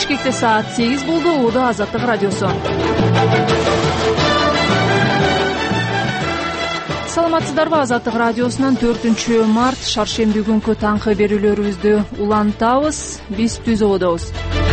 Бишкекте саат 8 болду. Убуду Азаттык радиосу. Саламатсыздарбы? Азаттык радиосунан 4-март шаршемби күнкү таңкы берүүлөрүбүздү улантабыз. Биз Түзөбөдөбүз.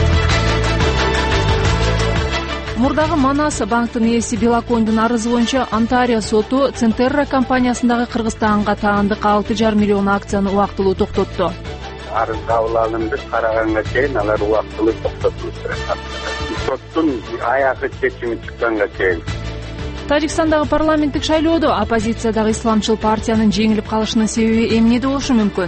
Мурдагы Манас банктын ээси Белокондун арызы боюнча Антарио соту Центерра компаниясындагы Кыргызстанга таандык 6,5 миллион акцияны убактылуу токтотту. Арыз кабыл алынды, караганга чейин алар убактылуу токтотулду. Соттун аягы чечими чыкканга чейин. Тажикстандагы парламенттик шайлоодо оппозициядагы исламчыл партиянын жеңилип калышынын себеби эмнеде болушу мүмкүн?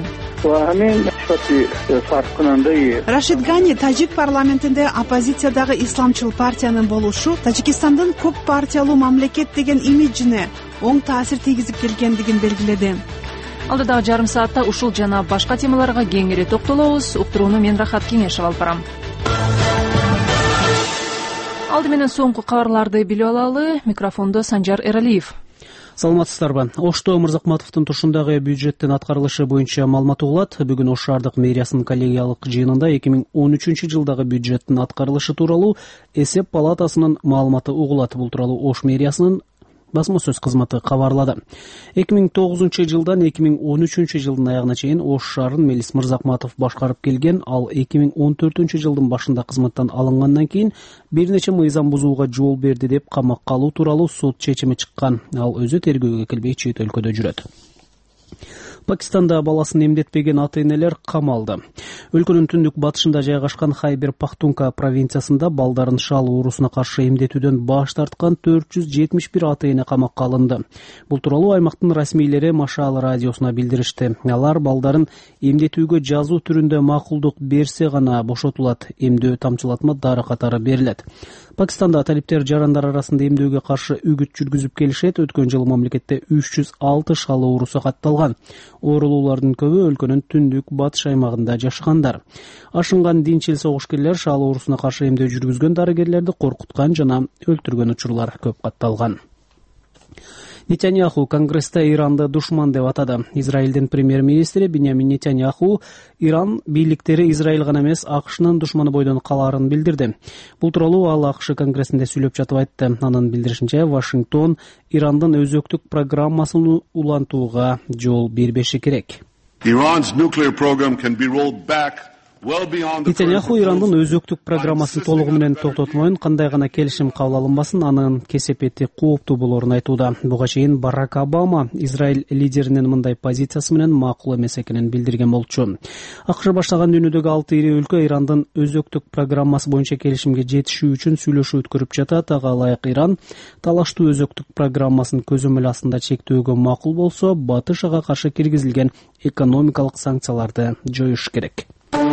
Рашид Гани тажик парламентинде оппозициядагы исламчыл партиянын болушу Тажикстандын көп партиялуу мамлекет деген имиджине оң таасир тийгизип келгендигин белгиледи. Алдыдагы жарым саатта ушул жана башка темаларга кеңири токтолобуз. Уктурууну мен Рахат Кеңешев алып барам. Алды менен соңку кабарларды билип алалы. Микрофондо Санжар Эралиев. Саламатсыздарбы? Ошто Мырзакматовдун тушундагы бюджеттин аткарылышы боюнча маалымат угулат. Бүгүн Ош шаардык мэриясынын коллегиялык жыйынында 2013-жылдагы бюджеттин аткарылышы тууралуу эсеп палатасынын маалыматы угулат. Бул тууралуу Ош мэриясынын басма сөз кызматы кабарлады. 2009-жылдан 2013-жылдын аягына чейин Ош шаарын Мелис Мырзакматов башкарып келген. Ал 2014-жылдын башында кызматтан алынгандан кийин бир нече мыйзам бузууга жол берди деп камакка алуу тууралуу сот чечими чыккан. Ал өзү тергөөгө келбей чет өлкөдө жүрөт. Пакистанда баласын эмдетпеген ата-энелер камалды. Өлкөнүн түндүк батышында жайгашкан Хайбер Пахтунка провинциясында балдарын шал оорусуна каршы эмдетүүдөн баш тарткан 471 ата-эне камакка алынды. Бул тууралуу аймактын расмийлери Машал радиосуна билдиришти. Алар балдарын эмдетүүгө жазуу түрүндө макулдук берсе гана бошотулат, эмдөө тамчылатма дары катары берилет. Пакистанда талиптер жарандар арасында эмдөөгө каршы үгүт жүргүзүп келишет. Өткөн жылы мамлекетте 306 шал оорусу катталган. Оорулуулардын көбү өлкөнүн түндүк батыш аймагында жашагандар. Ашынган динчил согушкерлер шал оорусуна каршы эмдөө жүргүзгөн дарыгерлерди коркуткан жана өлтүргөн учурлар көп катталган. Нетаньяху Конгрессте Иранды душман деп атады. Израилдин премьер-министри Биньямин Нетаньяху Иран бийликтери Израиль гана эмес, АКШнын душманы бойдон калаарын билдирди. Бул тууралуу ал АКШ Конгрессинде сүйлөп жатып айтты. Анын билдиришинче, Вашингтон Ирандын өзөктүк программасын улантууга жол бербеши керек. Нетаньяху Ирандын өзөктүк программасын толугу менен токтотмоюн, кандай гана келишим кабыл алынбасын, анын кесепети кооптуу болоорун айтууда. Буга чейин Барак Обама Израиль лидеринин мындай позициясы менен макул эмес экенин билдирген болчу. АКШ баштаган дүйнөдөгү 6 ири өлкө Ирандын өзөктүк программасы боюнча келишимге жетишүү үчүн сүйлөшүү өткөрүп жатат. Ага ылайык Иран талаштуу өзөктүк программасын көзөмөл астында чектөөгө макул болсо, Батыш ага каршы киргизилген экономикалык санкцияларды жоюш керек.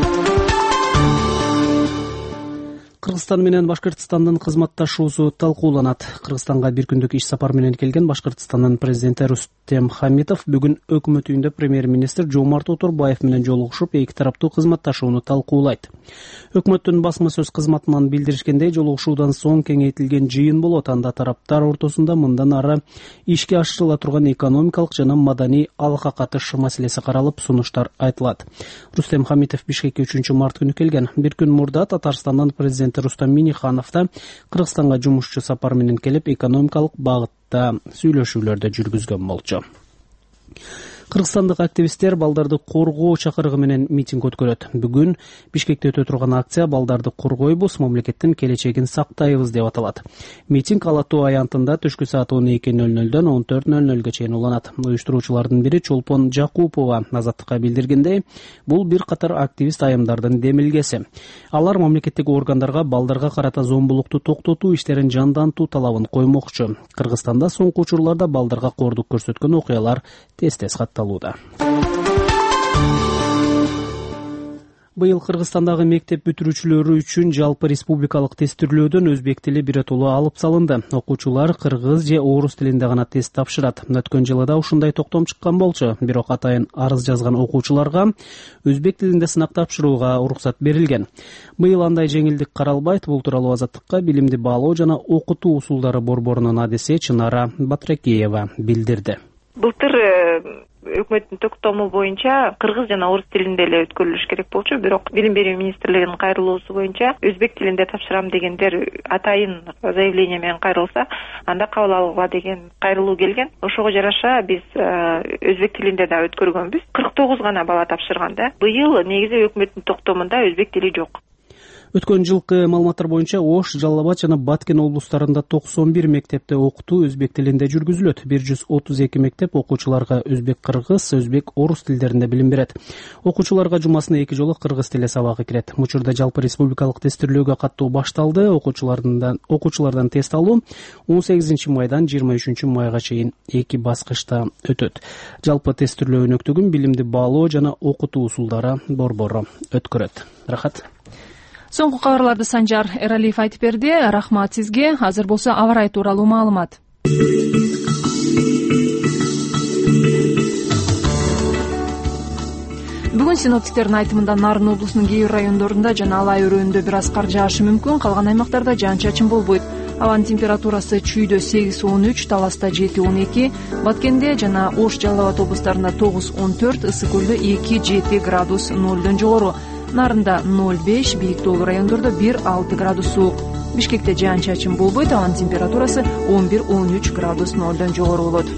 Кыргызстан менен Башкыртстандын кызматташуусу талкууланат. Кыргызстанга бир күндүк иш сапар менен келген Башкыртстандын президенти Рустем Хамитов бүгүн өкмөт үйүндө премьер-министр Жомарт Оторбаев менен жолугушуп, эки тараптуу кызматташууну талкуулайт. Өкмөттүн басма сөз кызматынан билдиришкендей, жолугушуудан соң кеңейтилген жыйын болот. Анда тараптар ортосунда мындан ары ишке ашырыла турган экономикалык жана маданий алка катыш маселеси каралып, сунуштар айтылат. Рустем Хамитов Бишкекке 3-март күнү келген. Бир күн мурда Татарстандан президент Рустам Минниханов да Кыргызстанга жумушчу сапар менен келип, экономикалык багытта сүйлөшүүлөрдү жүргүзгөн болчу. Кыргызстандык активисттер балдарды коргоо чакырыгы менен митинг өткөрөт. Бүгүн Бишкекте өтө турган акция "Балдарды коргойбуз, мамлекеттин келечегин сактайбыз" деп аталат. Митинг Ала Тоо аянтында түшкү саат 12:00-дөн 14:00-га чейин уланат. Уюштуруучулардын бири Чолпон Жакупова Азаттыкка билдиргендей, бул бир катар активист айымдардын демилгеси. Алар мамлекеттик органдарга балдарга карата зомбулукту токтотуу иштерин жандантуу талабын коймокчу. Кыргызстанда соңку учурларда балдарга кордук көрсөткөн окуялар тез-тез катталууда. Быйыл Кыргызстандагы мектеп бүтүрүүчүлөрү үчүн жалпы республикалык тестирлөөдөн өзбек тили биротолуу алып салынды. Окуучулар кыргыз же орус тилинде гана тест тапшырат. Өткөн жылы да ушундай токтом чыккан болчу. Бирок атайын арыз жазган окуучуларга өзбек тилинде сынак тапшырууга уруксат берилген. Быйыл андай жеңилдик каралбайт. Бул тууралуу Азаттыкка билимди баалоо жана окутуу усулдары борборунун адиси Чынара Батракеева билдирди. Былтыр өкмөттүн токтому боюнча кыргыз жана орус тилинде эле өткөрүлүш керек болчу, бирок билим берүү министрлигинин кайрылуусу боюнча өзбек тилинде тапшырам дегендер атайын заявление менен кайрылса, анда кабыл алууга деген кайрылуу келген. Ошого жараша биз өзбек тилинде да өткөргөнбүз. 49 гана бала тапшырган да. Быйыл негизи өкмөттүн токтомунда өзбек тили жок. Өткөн жылкы маалыматтар боюнча Ош, Жалал Абад жана Баткен облустарында 91 мектепте окутуу өзбек тилинде жүргүзүлөт. 132 мектеп окуучуларга өзбек-кыргыз, өзбек-орус тилдеринде билим берет. Окуучуларга жумасына 2 жолу кыргыз тили сабагы кирет. Мучурда жалпы республикалык тестирлөөгө каттуу башталды. Окуучулардан тест алуу 18 майдан 23 майга чейин 2 баскычта өтөт. Жалпы тестирлөө өнөктүгүн билимди баалоо жана окутуу усулдары борбору өткөрөт. Рахат. Соңку кабарларды Санжар Эралиев айтып берди. Рахмат сизге. Азыр болсо аба ырайы тууралуу маалымат. Бүгүн синоптиктердин айтымында Нарын облусунун кээ бир райондорунда жана Алай өрөөнүндө бир аз кар жаашы мүмкүн, калган аймактарда жаан-чачын болбойт. Абанын температурасы Чүйдө 8-13, Таласта 7-12, Баткенде жана Ош, Жалал Абад облустарында 9-14, Ысык көлдө 2-7 градус нолдон жогору. Нарында 0,5, бийик тоолуу райондордо 1-6 градус суук. Бишкекте жаан-чачын болбойт, абанын температурасы 11-13 градус нолдон жогору болот.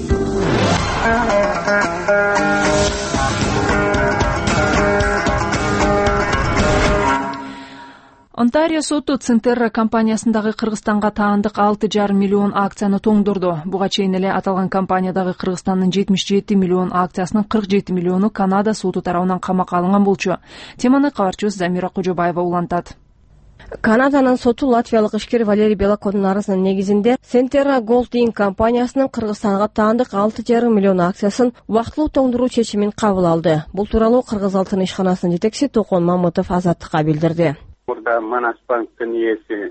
Онтарио соту Центерра компаниясындагы Кыргызстанга таандык 6,5 миллион акцияны тоңдурду. Буга чейин эле аталган компаниядагы Кыргызстандын 77 миллион акциясынын 47 миллиону Канада соту тарабынан камакка алынган болчу. Теманы кабарчыбыз Замира Кожобаева улантат. Канаданын соту латвиялык ишкер Валерий Белокондун арызынын негизинде Центерра Голд Инк компаниясынын Кыргызстанга таандык 6,5 миллион акциясын убактылуу тоңдуруу чечимин кабыл алды. Бул тууралуу Кыргыз алтын ишканасынын жетекчиси Токон Мамытов Азаттыкка билдирди. Burada Manas Bank'ın üyesi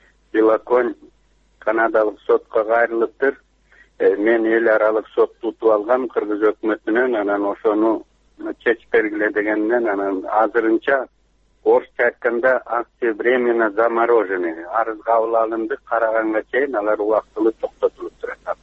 Belokon Kanadalık sotqa kayrılıptır. Men el aralık sot tutup algam Kırgız hökümetinen anan oşonu çeç belgilediğinden anan azırınca Orçça aytkanda akция временно заморожены. Arız kabul alındı, karaganga çeyin alar uaktılı toktotulup turат.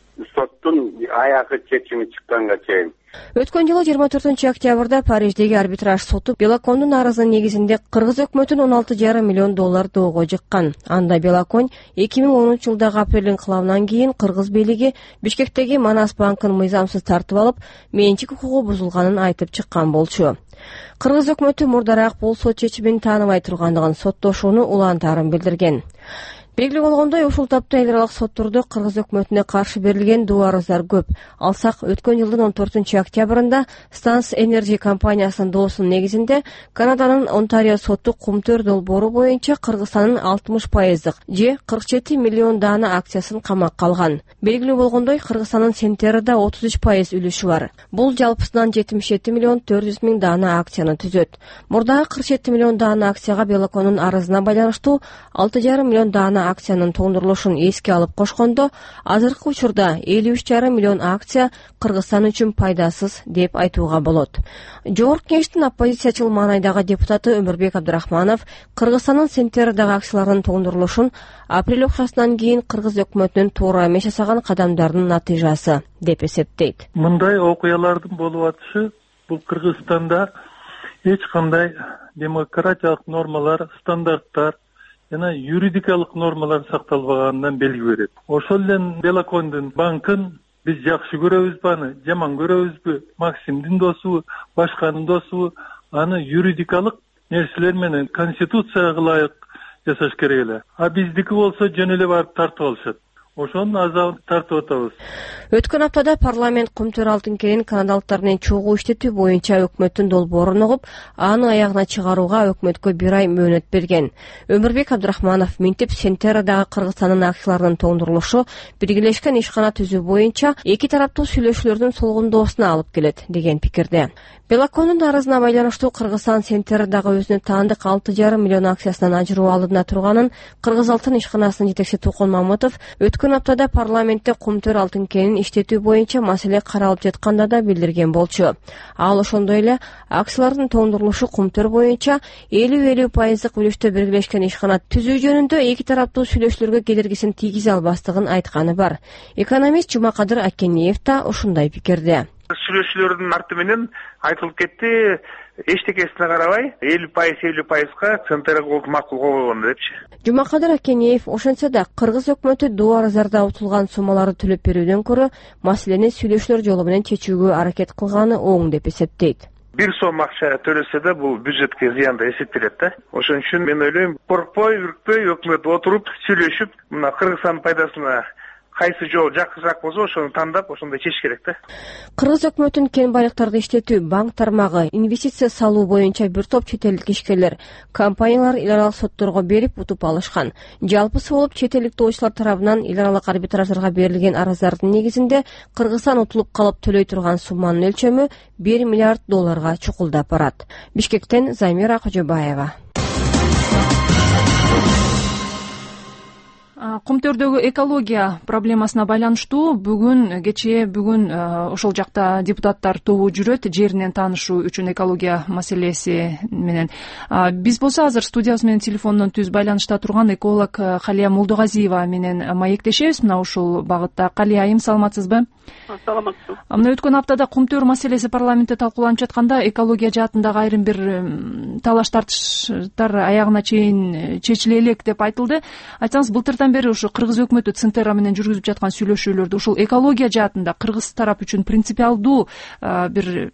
Соттун аякы чечими чыкканга чейин. Өткөн жылы 24 октябрда Париждеги арбитраж соту Белокондун арызынын негизинде Кыргыз өкмөтүн 16,5 миллион доллар доого жыккан. Анда Белокон 2010 жылдагы апрель инкылабынан кийин Кыргыз бийлиги Бишкектеги Манас банкын мыйзамсыз тартып алып, менчик укугу бузулганын айтып чыккан болчу. Кыргыз өкмөтү мурдараак бул сот чечимин тааныбай тургандыгын соттошууну улантаарын билдирген. Белгилүү болгондой, ушул тапта эл аралык соттордо Кыргыз өкмөтүнө каршы берилген доо арыздар көп. Алсак, өткөн жылдын 14 октябрында Станс Энерджи компаниясынын доосунун негизинде Канаданын Онтарио соту Кумтөр долбоору боюнча Кыргызстандын 60% же 47 миллион даана акциясын камакка алган. Белгилүү болгондой, Кыргызстандын Центеррада 33% үлүшү бар. Бул жалпысынан 77 миллион 400 миң даана акцияны түзөт. Мурдагы 47 миллион даана акцияга Белокондун арызына байланыштуу 6,5 миллион даана акциянын тоңдурулушун эске алып кошкондо, азыркы учурда 53,5 миллион акция Кыргызстан үчүн пайдасыз деп айтууга болот. Жогорку кеңештин оппозициячыл маанайдагы депутаты Өмүрбек Абдырахманов Кыргызстандын Центердагы акцияларынын тоңдурулушун апрель окуясынан кийин Кыргыз өкмөтүнүн туура эмес жасаган кадамдарынын натыйжасы деп эсептейт. Мындай окуялардын болуп атышы бул Кыргызстанда эч кандай демократиялык нормалар, стандарттар жана юридикалык нормалар сакталбаганынан белги берет. Ошол эле Белокондун банкын биз жакшы көрөбүзбү, аны жаман көрөбүзбү, Максимдин досубу, башканын досубу, аны юридикалык нерселер менен конституцияга ылайык жасаш керек эле. А биздики болсо жөн эле барып тартып алышат. Ошонун азабын тартып атабыз. Өткөн аптада парламент Кумтөр алтын керин канадалыктардын чогуу иштетүү боюнча өкмөттүн долбоорун угуп, аны аягына чыгарууга өкмөткө 1 ай мөөнөт берген. Өмүрбек Абдырахманов минтип Центердагы Кыргызстандын акцияларынын тоңдурулушу биргелешкен ишкана түзүү боюнча эки тараптуу сүйлөшүүлөрдүн солгундоосуна алып келет деген пикирде. Белокондун арызына байланыштуу Кыргызстан Центердагы өзүнө таандык 6,5 миллион акциясынан ажыроо алдында турганын Кыргыз алтын ишканасынын жетекчиси Токон Мамытов өткөн аптада парламентте Кумтөр алтын кенин иштетүү боюнча маселе каралып жатканда да билдирген болчу. Ал ошондой эле акциялардын тоңдурулушу Кумтөр боюнча 50% үлүштө биргелешкен ишкана түзүү жөнүндө эки тараптуу сүйлөшүүлөргө кедергисин тийгизе албастыгын айтканы бар. Экономист Жумакадыр Аккениев да ушундай пикирде. Сүйлөшүүлөрдүн арты менен айтылып кетти, эчтекесине карабай 50%га центр макул койгон депчи. Жумакадыр Акенеев ошентсе да кыргыз өкмөтү дубар зарда утулган суммаларды төлөп берүүдөн көрө маселени сүйлөшүүлөр жолу менен чечүүгө аракет кылганы оң деп эсептейт. Бир сом акча төлөсө да бул бюджетке зыян да эсептелет да. Ошон үчүн мен ойлойм, коркпой, үркпөй өкмөт отуруп, сүйлөшүп, мына Кыргызстандын пайдасына кайсы жол жакшыраак болсо ошону тандап ошондой чечиш керек да. Кыргыз өкмөтүнүн кен байлыктарды иштетүү, банк тармагы, инвестиция салуу боюнча бир топ чет элдик ишкерлер компаниялар эл аралык сотторго берип утуп алышкан. Жалпысы болуп чет элдик тоочулар тарабынан эл аралык арбитраждарга берилген арыздардын негизинде Кыргызстан утулуп калып төлөй турган сумманын өлчөмү $1 миллиард чукулдап барат. Бишкектен Замира Кожобаева. Кумтөрдөгү экология проблемасына байланыштуу кечээ бүгүн ошол жакта депутаттар тобу жүрөт, жеринен таанышуу үчүн экология маселеси менен. Биз болсо азыр студиябыз менен телефондон түз байланышта турган эколог Калия Молдогазиева менен маектешебиз мына ушул багытта. Калия айым, саламатсызбы? Саламатсыз. Мына өткөн аптада кумтөр маселеси парламентте талкууланып жатканда экология жаатындагы айрым бир талаш тартыштар аягына чейин чечиле элек деп айтылды. Айтсаңыз, былтырдан бери ушу кыргыз өкмөтү Центера менен жүргүзүп жаткан сүйлөшүүлөрдө ушул экология жаатында кыргыз тарап үчүн принципиалдуу бир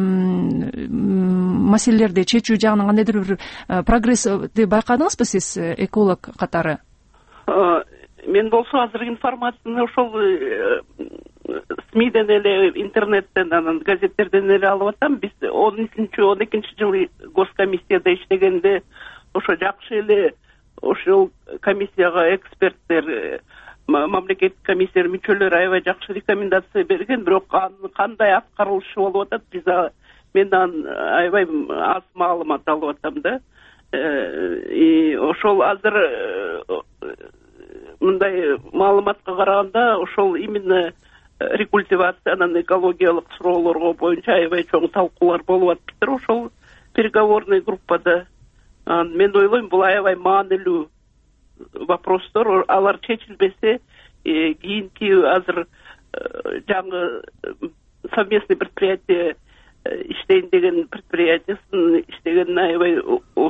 маселелерди чечүү жагынан кандайдыр бир прогрессти байкадыңызбы сиз эколог катары? Мен болсо азыр информацияны ошол СМИден эле, интернеттен, анан газеттерден эле алып атам. Биз 12 жылы госкомиссияда иштегенде ошо жакшы эле ошол комиссияга эксперттер, мамлекеттик комиссия мүчөлөрү аябай жакшы рекомендация берген, бирок кандай аткарылышы болуп атат, мен аябай аз маалымат алып атам да. Ошол азыр мындай маалыматка караганда ошол именно рекультивация анан экологиялык суроолорго боюнча аябай чоң талкуулар болуп атыптыр ошол переговорный группада. Мен ойлойм, бул аябай маанилүү вопростор. Алар чечилбесе, кийинки азыр жаңы совместный предприятие иштейин деген предприятиясын иштеген аябай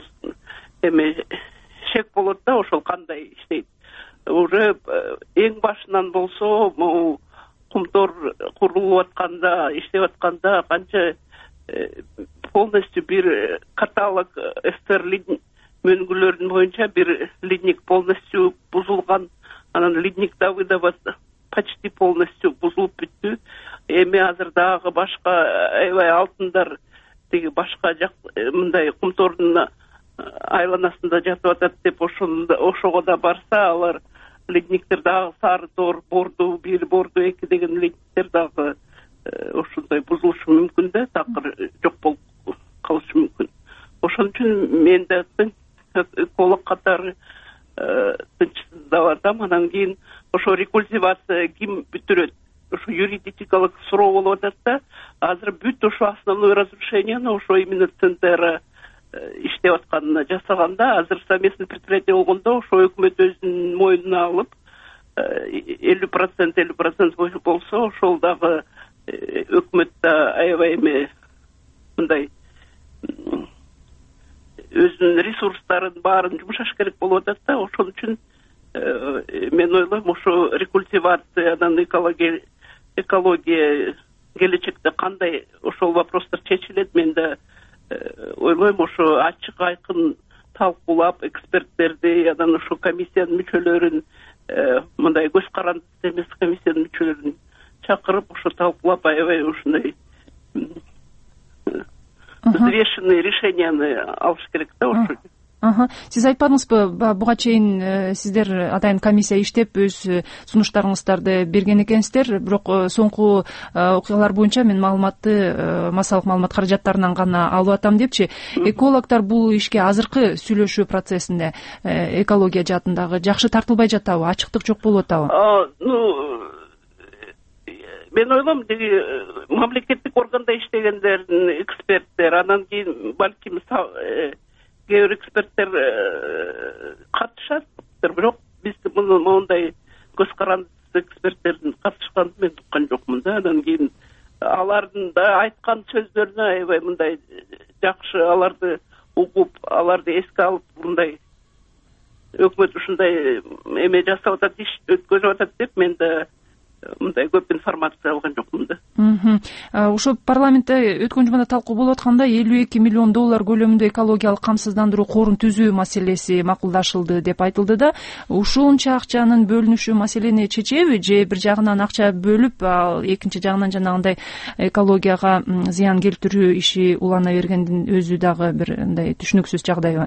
шек болот да, ошол кандай иштейт. Уже эң башынан болсо, кумтор курулуп атканда, иштеп атканда канча полностью бир каталог СССР мөңгүлөрүнүн боюнча бир ледник полностью бузулган, анан ледник Давыдова почти полностью бузулуп бүттү. Эми азыр дагы башка аябай алтындар тиги башка жак мындай кумтордун айланасында жатып атат деп ошого да барса, алар ледниктер дагы сары тор, борду 1, борду 2 деген ледниктер дагы ошондой бузулушу мүмкүн да, такыр жок болуп калышы мүмкүн. Ошон үчүн мен да эколог катары тынчсыздап атам. Анан кийин ошо рекультивация ким бүтүрөт? Ошо юридикалык суроо болуп атат да. Азыр бүт ошо основной разрушенияны ошо именно Центера иштеп атканына жасаганда, азыр совместный предприятие болгондо ошо өкмөт өзүнүн мойнуна алып 50% болсо, ошол дагы өкмөттө аябай мындай өзүнүн ресурстарын баарын жумшаш керек болуп атат да. Ошон үчүн мен ойлойм, ошо рекультивация анан экология келечекте кандай ошол вопростор чечилет, мен да ойлойм, ошо ачык айкын талкуулап эксперттерди, анан ошо комиссиянын мүчөлөрүн, мындай көз карандысыз эмес комиссиянын мүчөлөрүн чакырып, ошо талкуулап аябай ушундай взвешенный решенияны алыш керек да ошо. Сиз айтпадыңызбы, буга чейин сиздер атайын комиссия иштеп өз сунуштарыңыздарды берген экенсиздер, бирок соңку окуялар боюнча мен массалык маалымат каражаттарынан гана алып атам депчи. Экологдор бул ишке азыркы сүйлөшүү процессинде экология жаатындагы жакшы тартылбай жатабы, ачыктык жок болуп атабы? Мен ойлойм, мамлекеттик органда иштегендердин эксперттер, анан кийин балким кээ бир эксперттер катышат, бирок биз мондай көз карандысыз эксперттердин катышканын мен уккан жокмун да. Анан кийин алардын да айткан сөздөрүнө аябай мындай жакшы аларды угуп, аларды эске алып, мындай өкмөт ушундай эме жасап атат, иш өткөзүп атат деп мен да мындай көп информация алган жокмун да. Ошо парламентте өткөн жумада талкуу болуп атканда $52 миллион көлөмүндө экологиялык камсыздандыруу корун түзүү маселеси макулдашылды деп айтылды да. Ушунча акчанын бөлүнүшү маселени чечеби же бир жагынан акча бөлүп, экинчи жагынан жанагындай экологияга зыян келтирүү иши улана бергендин өзү дагы бир мындай түшүнүксүз жагдайбы?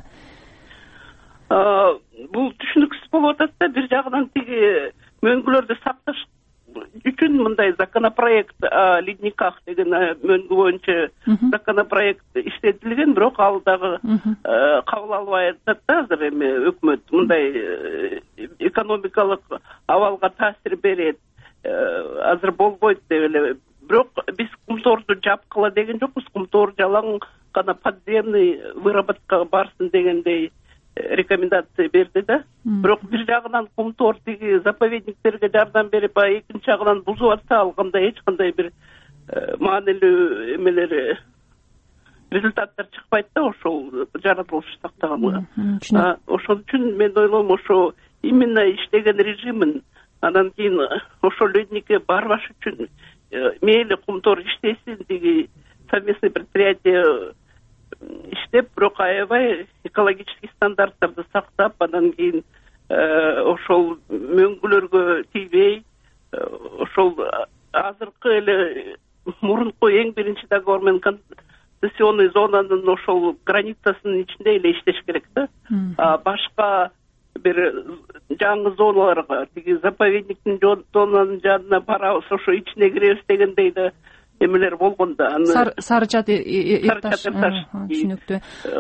Бул түшүнүксүз болуп атат да. Бир жагынан тиги мөңгүлөрдү сакташ үчүн мындай законопроект ледниках деген мөңгү боюнча законопроект иштетилген, бирок ал дагы кабыл албай атат да азыр эми өкмөт. Мындай экономикалык абалга таасир берет, азыр болбойт деп эле. Бирок биз кумторду жапкыла деген жокпуз, кумтор жалаң гана подземный выработкага барсын дегендей рекомендация берди да. Бирок бир жагынан кумтор тиги заповедниктерге жардам берип, экинчи жагынан бузуп атса, ал кандай эч кандай бир маанилүү эмелер результаттар чыкпайт да ошол жаратылыш сактаганга. Ошол үчүн мен ойлойм, ошо именно иштеген режимин анан кийин ошол ледникке барбаш үчүн мейли кумтор иштесин, тиги совместный предприятие иштеп, бирок аябай экологический стандарттарды сактап, анан кийин ошол мөңгүлөргө тийбей, ошол азыркы эле мурунку эң биринчи договор менен концессионный зонанын ошол границасынын ичинде эле иштеш керек да. Башка бир жаңы зоналарга, тиги заповедниктин зонанын жанына барабыз, ошо ичине киребиз дегендей да эмелер болгон да. Сарычат Эрташ түшүнүктүү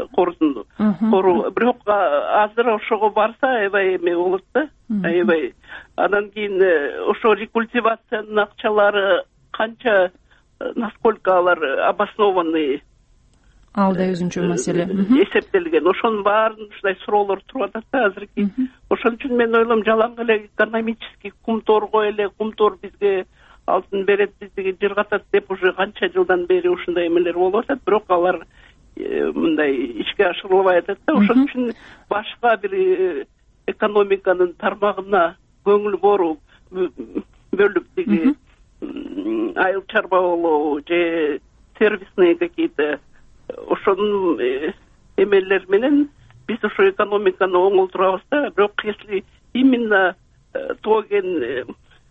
кору. Бирок азыр ошого барса аябай эме болот да, аябай. Анан кийин ошо рекультивациянын акчалары канча, насколько алар обоснованный, ал да өзүнчө маселе эсептелген. Ошонун баарын ушундай суроолор туруп атат да азыркы. Ошон үчүн мен ойлойм, жалаң эле экономический кумторго эле кумтор бизге алтын берет, бизди жыргатат деп уже канча жылдан бери ушундай эмелер болуп атат, бирок алар мындай ишке ашырылбай атат да. Ошон үчүн башка бир экономиканын тармагына көңүл буруп, бөлүп, тиги айыл чарбалоо же сервисные какие-то ошонун эмелер менен биз ошо экономиканы оңолтурабыз да. Бирок если именно тоген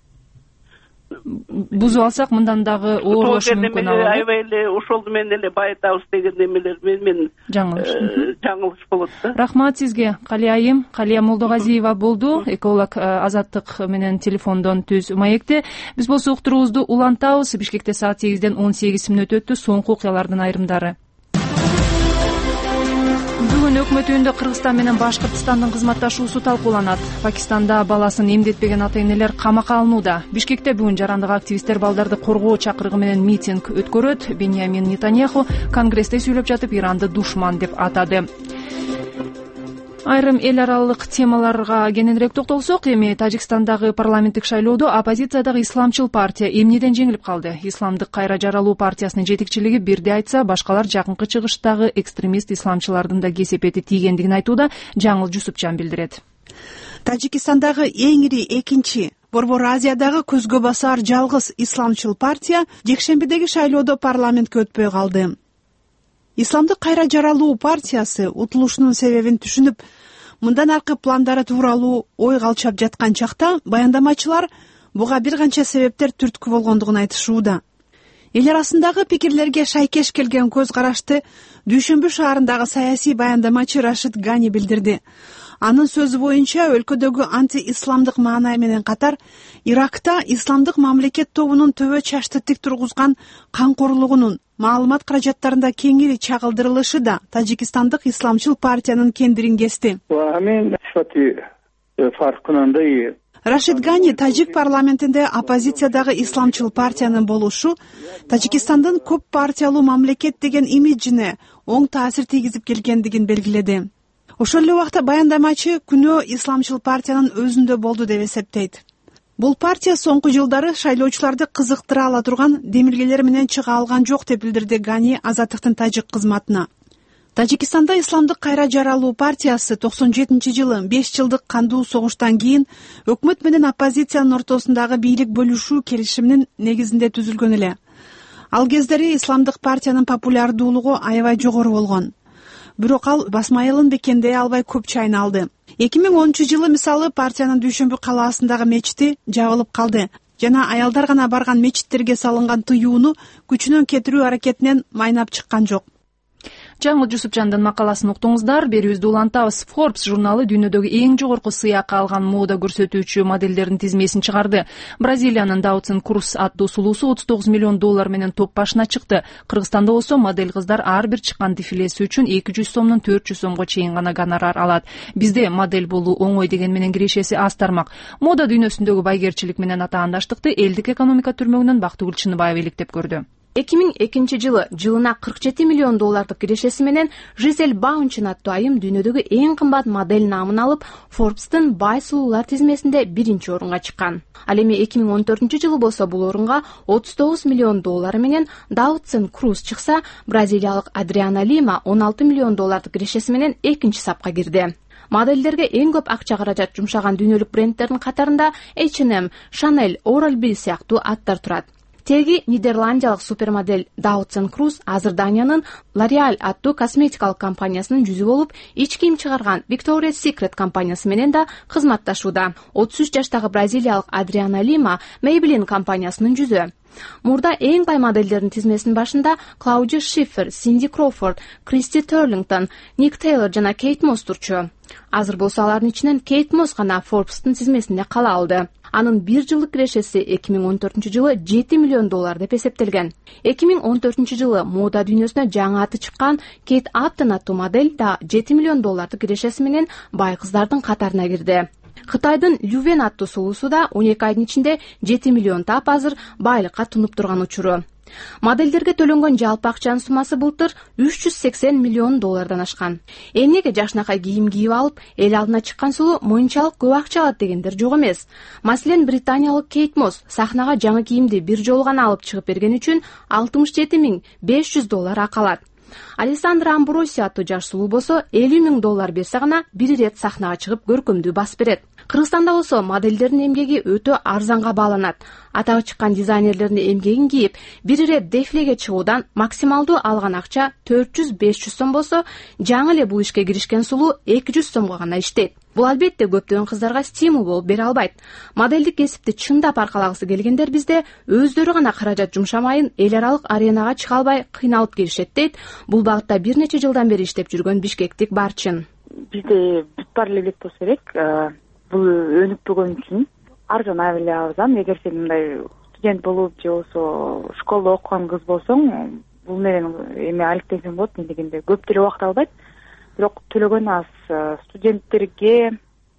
бузуп алсак, мындан дагы оорлошу мүмкүн. Аябай эле ошол менен эле байытабыз деген эмелер менен жаңылыш болот да. Рахмат сизге. Калия айым, Калия Молдогазиева болду, эколог Азаттык менен телефондон түз маекте. Биз болсо уктуруубузду улантабыз. Бишкекте саат 8-ден 18 мүнөт өттү. Соңку окуялардын айрымдары. Бүгүн өкмөт үйүндө Кыргызстан менен Башкыртстандын кызматташуусу талкууланат. Пакистанда баласын эмдетпеген ата-энелер камакка алынууда. Бишкекте бүгүн жарандык активисттер балдарды коргоо чакырыгы менен митинг өткөрөт. Беньямин Нетаньяху Конгрессте сүйлөп жатып Иранды душман деп атады. Айрым эл аралык темаларга кененирээк токтолсок, эми Тажикстандагы парламенттик шайлоодо оппозициядагы Исламчыл партия эмнеден жеңилип калды? Исламдык кайра жаралуу партиясынын жетекчилиги бирде айтса, башкалар жакынкы чыгыштагы экстремист исламчылардын да кесепети тийгендигин айтууда. Жаңыл Жусупчан билдирет. Тажикстандагы эң ири экинчи, Борбор Азиядагы көзгө басар жалгыз исламчыл партия жекшембидеги шайлоодо парламентке өтпөй калды. Исламдык кайра жаралуу партиясы утулушунун себебин түшүнүп, мындан аркы пландары тууралуу ой калчап жаткан чакта баяндамачылар буга бир канча себептер түрткү болгондугун айтышууда. Эл арасындагы пикирлерге шайкеш келген көз карашты Дүйшөмбү шаарындагы саясий баяндамачы Рашид Гани билдирди. Анын сөзү боюнча, өлкөдөгү анти-исламдык маанай менен катар Иракта исламдык мамлекет тобунун төбө чачты тик тургузган камкорлугунун маалымат каражаттарында кеңири чагылдырылышы да Тажикстандык исламчыл партиянын кендирин кести. Рашид Гани тажик парламентинде оппозициядагы исламчыл партиянын болушу Тажикстандын көп партиялуу мамлекет деген имиджине оң таасир тийгизип келгендигин белгиледи. Ошол эле убакта баяндамачы күнөө исламчыл партиянын өзүндө болду деп эсептейт. Бул партия соңку жылдары шайлоочуларды кызыктыра ала турган демилгелер менен чыга алган жок деп билдирди Гани Азаттыктын тажик кызматына. Тажикстанда Исламдык кайра жаралуу партиясы 97-жылы 5 жылдык кандуу согуштан кийин өкмөт менен оппозициянын ортосундагы бийлик бөлүшүү келишиминин негизинде түзүлгөн эле. Ал кездери Исламдык партиянын популярдуулугу аябай жогору болгон. Бирок ал басма айылын бекендей албай көп чайналды. 2010-жылы мисалы партиянын Дүйшөмбү калаасындагы мечити жабылып калды жана аялдар гана барган мечиттерге салынган тыюуну күчүнөн кетирүү аракетинен майнап чыккан жок. Жаңыл Жусупжандын макаласын уктуңуздар. Берүүбүздү улантабыз. Forbes журналы дүйнөдөгү эң жогорку сыйакы алган мода көрсөтүүчү модельдердин тизмесин чыгарды. Бразилиянын Даутсен Круз аттуу сулуусу $39 миллион менен топ башына чыкты. Кыргызстанда болсо модель кыздар ар бир чыккан дефилеси үчүн 200 сомдон 400 сомго чейин гана гонорар алат. Бизде модель болуу оңой деген менен кирешеси аз тармак. Мода дүйнөсүндөгү байгерчилик менен атаандаштыкты элдик экономика түрмөгүнөн Бактыгүл Чыныбаева иликтеп көрдү. 2002-жылы жылына $47 миллион кирешеси менен Жизель Баунчин аттуу айым дүйнөдөгү эң кымбат модель наамын алып, Forbes'тын бай сулуулар тизмесинде 1-орунга чыккан. Ал эми 2014-жылы болсо бул орунга $39 миллион менен Даутсен Круз чыкса, бразилиялык Адриана Лима $16 миллион кирешеси менен 2-сапка кирди. Модельдерге эң көп акча каражат жумшаган дүйнөлүк брендтердин катарында H&M, Chanel, Oral-B сыяктуу аттар турат. Теги нидерландиялык супермодель Даутсен Круз азыр Даниянын L'Oreal аттуу косметикалык компаниясынын жүзү болуп, ич кийим чыгарган Victoria's Secret компаниясы менен да кызматташууда. 33 жаштагы бразилиялык Адриана Лима Maybelline компаниясынын жүзү. Мурда эң бай модельдердин тизмесинин башында Клаудия Шифер, Синди Кроуфорд, Кристи Терлингтон, Ник Тейлор жана Кейт Мосс турчу. Азыр болсо алардын ичинен Кейт Мосс гана Forbes'тын тизмесинде кала алды. Анын 1 жылдык кирешеси 2014-жылы $7 миллион деп эсептелген. 2014-жылы мода дүйнөсүнө жаңы аты чыккан Кейт Аптон аттуу модель да $7 миллион кирешеси менен бай кыздардын катарына кирди. Кытайдын Лювен аттуу сулуусу да 12 айдын ичинде 7 миллион тап азыр байлыкка тунуп турган учуру. Модельдерге төлөнгөн жалпы акчанын суммасы былтыр $380 миллион ашкан. Эмнеге жашынакай кийим кийип алып, эл алдына чыккан сулуу моюнчалык көп акча алат дегендер жок эмес. Маселен, британиялык Кейт Мосс сахнага жаңы кийимди бир жолу гана алып чыгып берген үчүн $67,500 акы алат. Алессандро Амброси аттуу жаш сулуу болсо $50,000 берсе гана бир ирет сахнага чыгып көркөмдүү басып берет. Кыргызстанда болсо модельдердин эмгеги өтө арзанга бааланат. Атагы чыккан дизайнерлердин эмгегин кийип, бир ирет дефилеге чыгуудан максималдуу алган акча 400-500 сом болсо, жаңы эле бул ишке киришкен сулуу 200 сомго гана иштейт. Бул албетте көптөгөн кыздарга стимул болуп бере албайт. Моделдик кесипти чындап аркалагысы келгендер бизде өздөрү гана каражат жумшамайын эл аралык аренага чыга албай кыйналып келишет дейт. Бул багытта бир нече жылдан бери иштеп жүргөн бишкектик Барчин. Бизде бүт бар эле элек болсо керек. Бул өнүкпөгөн үчүн арзан эле арзан. Эгер сен мындай студент болуп же болсо школда окуган кыз болсоң, бул менен эми алектенсең болот. Дегенде көп деле убакыт албайт. Бирок төлөгөн аз. Студенттерге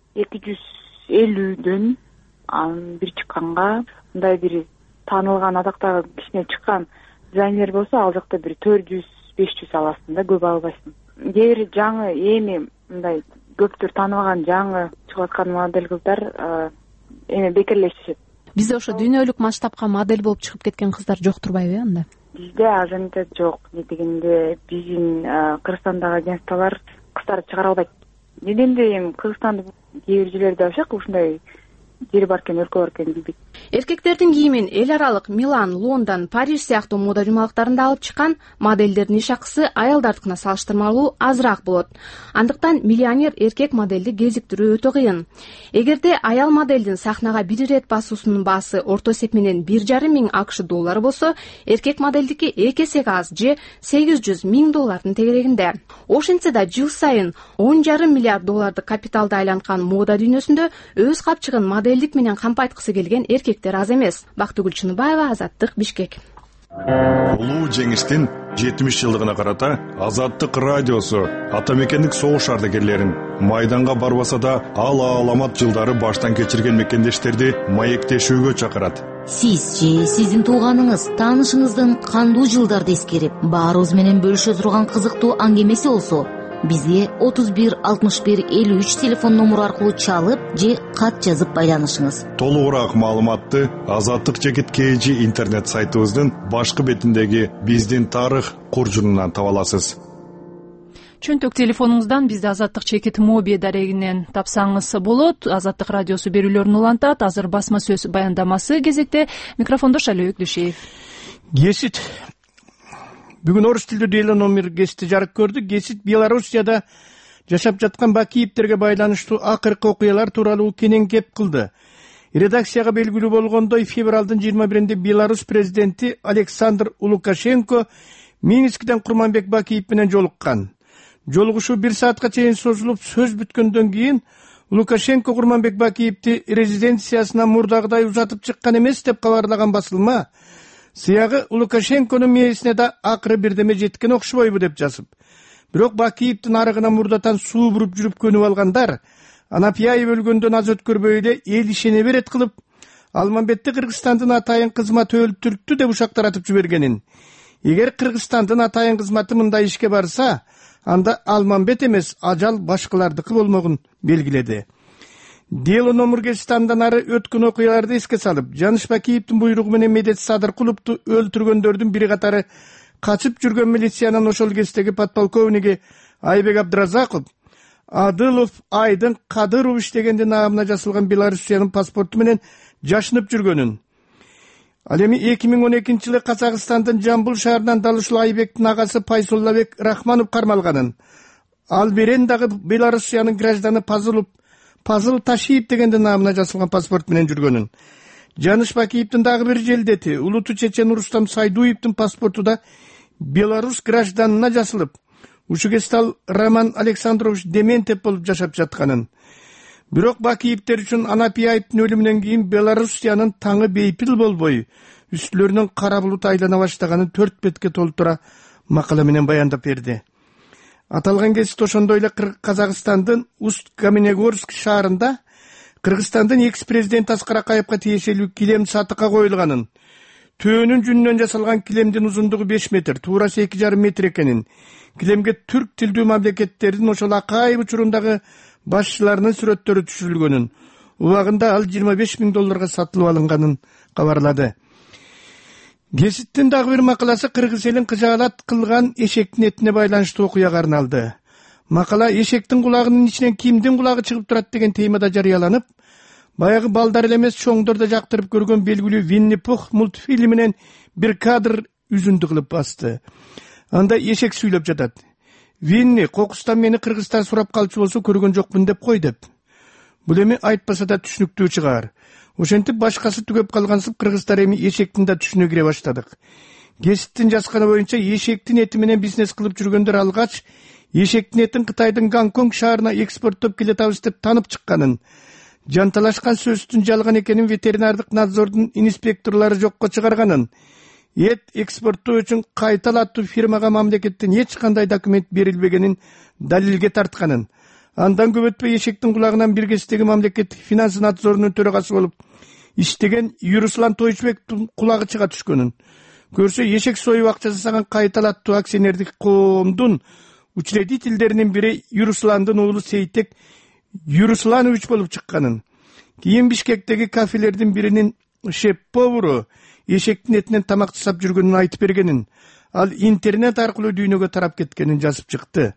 250дөн бир чыкканга, мындай бир таанылган атактагы кичине чыккан дизайнер болсо, ал жакта бир 400-500 аласың да, көп албайсың. Кээ бир жаңы эми мындай көптөр тааныбаган жаңы чыгып аткан модель кыздар эми бекерлешишет. Бизде ошо дүйнөлүк масштабка модель болуп чыгып кеткен кыздар жок турбайбы анда? Бизде азырынча жок. Не дегенде биздин Кыргызстандагы агентствалар кыздарды чыгара албайт. Неденде эми Кыргызстандын кээ бир жерлерде ашак ушундай жери бар экен, өлкө бар экен билбейт. Эркектердин кийимин эл аралык Милан, Лондон, Париж сыяктуу мода жумалыктарында алып чыккан модельдердин иш акысы аялдардыкына салыштырмалуу азыраак болот. Андыктан миллионер эркек модельди кезиктирүү өтө кыйын. Эгерде аял модельдин сахнага бир ирет басуусунун баасы орто эсеп менен $1,500 болсо, эркек модельдики 2 эсеге аз же $800,000 тегерегинде. Ошентсе да жыл сайын $10,5 миллиард капиталда айланткан мода дүйнөсүндө өз капчыгын модельдик менен кампайткысы келген эркектер аз эмес. Бактыгүл Чыныбаева, Азаттык, Бишкек. Улуу жеңиштин 70 жылдыгына карата Азаттык радиосу ата мекендик согуш ардагерлерин майданга барбаса да ал аламат жылдары баштан кечирген мекендештерди маектешүүгө чакырат. Сиз же сиздин тууганыңыз, таанышыңыздын кандуу жылдарды эскерип, баарыбыз менен бөлүшө турган кызыктуу аңгемеси болсо, бизге 316153 телефон номуру аркылуу чалып же кат жазып байланышыңыз. Толугураак маалыматты Азаттык Жекет KG интернет сайтыбыздын башкы бетиндеги биздин тарых куржунунан таба аласыз. Чөнтөк телефонуңуздан бизди Азаттык Чекит моби дарегинен тапсаңыз болот. Азаттык радиосу берүүлөрүн улантат. Азыр басма сөз баяндамасы кезекте. Микрофондо Шалыбек Дүйшеев. Гесит бүгүн орус тилдүү Дело номер гесити жарык көрдү. Гесит Белоруссияда жашап жаткан бакиевтерге байланыштуу акыркы окуялар тууралуу кенен кеп кылды. Редакцияга белгилүү болгондой, февралдын 21-нде Беларусь президенти Александр Лукашенко Минскиден Курманбек Бакиев менен жолуккан. Жолугушуу 1 саатка чейин созулуп, сөз бүткөндөн кийин Лукашенко Курманбек Бакиевти резиденциясына мурдагыдай узатып чыккан эмес деп кабарлаган басылма. Сыягы Лукашенконун мээсине да акыры бирдеме жеткен окшобойбу деп жазып. Бирок Бакиевдин арыгына мурдатан суу буруп жүрүп көнүп алгандар Анапияев өлгөндөн аз өткөрбөй эле эл ишене берет кылып, Алмамбетти Кыргызстандын атайын кызматы өлтүрттү деп ушактаратып жибергенин. Эгер Кыргызстандын атайын кызматы мындай ишке барса, анда Алмамбет эмес, ажал башкалардыкы болмогун белгиледи. Дело номер геситандан ары өткөн окуяларды эске салып, Жаныш Бакиевдин буйругу менен Медет Садыркуловду өлтүргөндөрдүн бири катары качып жүргөн милициянын ошол кездеги подполковниги Айбек Абдыразаков, Адылов Айдын Кадырович дегендин наамына жасалган Белоруссиянын паспорту менен жашынып жүргөнүн. Ал эми 2012-жылы Казакстандын Жамбыл шаарынан дал ушул Айбектин агасы Пайсоллабек Рахманов кармалганын. Ал берен дагы Белоруссиянын гражданы Пазыл Ташиев дегендин наамына жасалган паспорт менен жүргөнүн. Жаныш Бакиевдин дагы бир желдети Улуту чечен Рустам Сайдуевдин паспорту да Белорус гражданына жасалып, ушу кезде ал Роман Александрович Дементьев болуп жашап жатканын. Бирок Бакиевтер үчүн Анапияевдин өлүмүнөн кийин Белоруссиянын таңы бейпил болбой, үстүлөрүнөн кара булут айлана баштаганын 4 бетке толтура макала менен баяндап берди. Аталган гезит ошондой эле Казакстандын Усть-Каменогорск шаарында Кыргызстандын экс-президент Аскар Акаевга тиешелүү килем сатыкка коюлганын, төөнүн жүнүнөн жасалган килемдин узундугу 5 метр, туурасы 2,5 метр экенин, килемге түрк тилдүү мамлекеттердин ошол Акаев учурундагы башчыларынын сүрөттөрү түшүрүлгөнүн, убагында ал $25,000 сатылып алынганын кабарлады. Гезиттин дагы бир макаласы кыргыз элин кыжаалат кылган эшектин этине байланыштуу окуяга арналды. Макала эшектин кулагынын ичинен кимдин кулагы чыгып турат деген темада жарыяланып, баягы балдар эле эмес чоңдор да жактырып көргөн белгилүү Винни Пух мультфильминен бир кадр үзүндү кылып басты. Анда эшек сүйлөп жатат. Винни кокустан мени Кыргызстан сурап калчу болсо көргөн жокмун деп кой деп. Бул эми айтпаса да түшүнүктүү чыгар. Ошентип башкасы түгөп калгансып кыргыздар эми эшектин да түшүнө кире баштадык. Гезиттин жазганы боюнча эшектин эти менен бизнес кылып жүргөндөр алгач эшектин этин Кытайдын Гонконг шаарына экспорттоп келатабыз деп танып чыкканын, жанталашкан сөзүн жалган экенин ветеринардык надзордун инспекторлору жокко чыгарганын, эт экспорттоо үчүн Кайтал аттуу фирмага мамлекеттен эч кандай документ берилбегенин далилге тартканын. Андан көп өтпөй эшектин кулагынан бир кездеги мамлекеттик финанс надзорунун төрагасы болуп иштеген Юруслан Тойчубектин кулагы чыга түшкөнүн. Көрсө эшек союп акча жасаган Кайтал аттуу акционердик коомдун учредительдеринин бири Юрусландын уулу Сейтек Юрусланович болуп чыкканын. Кийин Бишкектеги кафелердин биринин шеф-повару эшектин этинен тамак жасап жүргөнүн айтып бергенин, ал интернет аркылуу дүйнөгө тарап кеткенин жазып чыкты.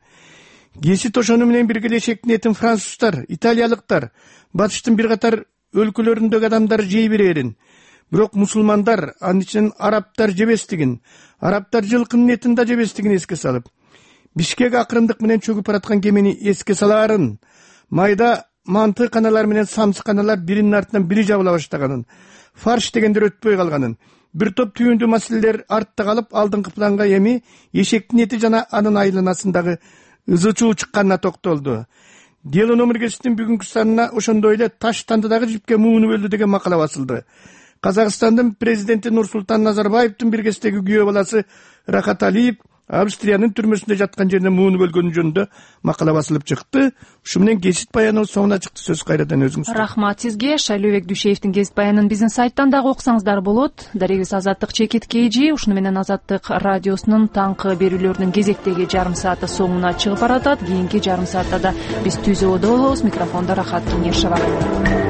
Гезит ошону менен бирге эшектин этин француздар, италиялыктар, батыштын бир катар өлкөлөрүндөгү адамдар жей берерин, бирок мусулмандар, анын ичинен арабтар жебестигин, арабтар жылкынын этин да жебестигин эске салып, Бишкек акырындык менен чөгүп бараткан кемени эске салаарын, майда манты каналар менен самсы каналар биринин артынан бири жабыла баштаганын, фарш дегендер өтпөй калганын, бир топ түйүндүү маселелер артта калып, алдыңкы планга эми эшектин эти жана анын айланасындагы ызы чуу чыкканына токтолду. Дело номер гезитинин бүгүнкү санына ошондой эле таш тандыдагы жипке муунуп өлдү деген макала басылды. Казакстандын президенти Нурсултан Назарбаевдин бир кездеги күйөө баласы Рахат Алиев Австриянын түрмөсүндө жаткан жеринен муунуп өлгөнү жөнүндө макала басылып чыкты. Ушу менен кесип баяныбыз соңуна чыкты. Сөз кайрадан өзүңүз. Рахмат сизге. Шайлообек Дүйшеевдин кесип баянын биздин сайттан дагы окусаңыздар болот. Дарегибиз Азаттык чекит KG. Ушуну менен Азаттык радиосунун таңкы берүүлөрүнүн кезектеги жарым сааты соңуна чыгып баратат. Кийинки жарым саатта да биз түз абада болобуз. Микрофондо Рахат Кеңешева.